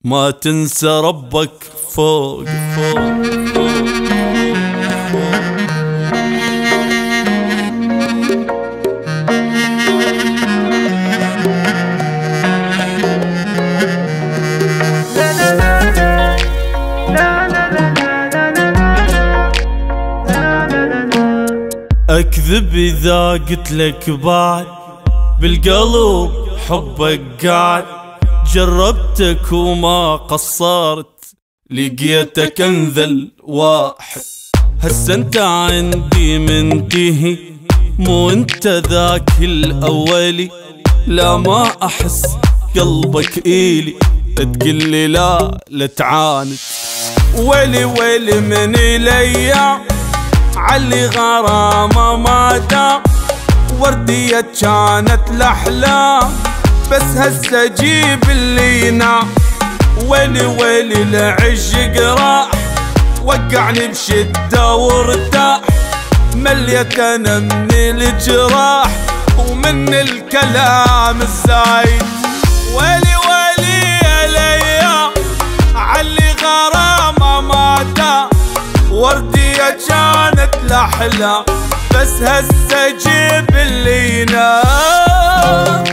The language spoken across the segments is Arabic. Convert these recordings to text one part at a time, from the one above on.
ما تنسى ربك فوق فوق فوق. أكذب إذا قلت لك بعد بالقلب حبك قاعد، جربتك وما قصرت لقيتك انذل واحد. هسه انت عندي منتهي مو انت ذاك الأولي، لا ما أحس قلبك إيلي تقلي لا تعاند. ويلي ويلي من الأيام علي غرامة ما دام، وردية كانت الأحلام بس هسه جيب اللي ينام. ويلي ويلي لعشق راح وقعني بشدة وارتاح، مليت أنا من الجراح ومن الكلام الزايد. ويلي ويلي يا الأيام علي غرامة ما دام، وردية كانت الأحلام بس هسه جيب اللي ينام.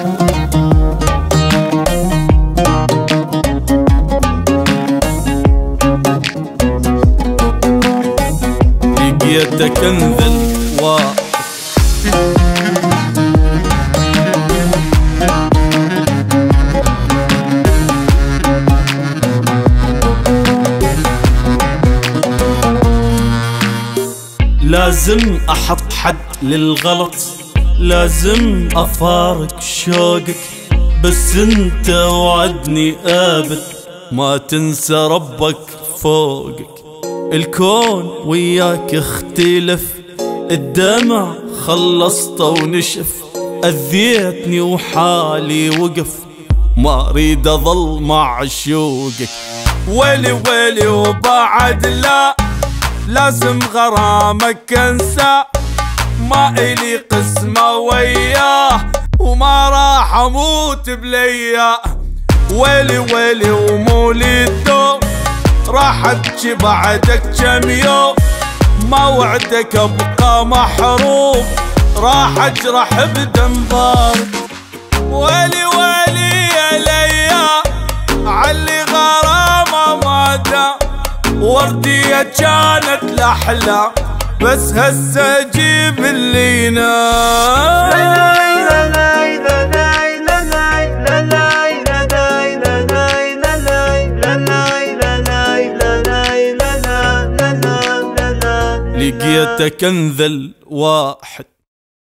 لقيتك انذل واحد. لازم أحط حد للغلط، لازم أفارق شوقك، بس انت وعدني أبد ما تنسى ربك فوقك. الكون وياك اختلف، الدمع خلصت ونشف، أذيتني وحالي وقف، ما أريد أظل مع شوقك. ويلي ويلي وبعد لا لازم غرامك انسى، ما إلي قسمة وياه وما راح أموت بلياه. ويلي ويلي ومولي الدوم راح أبكي بعدك كم يوم، ما وعدك أبقى محروم راح أجرح بدم بارد. ويلي ويلي يا ليا علي غرامة ما دام، وردية كانت الأحلام بس هسه جيب اللي ينام. لقيتك انذل واحد.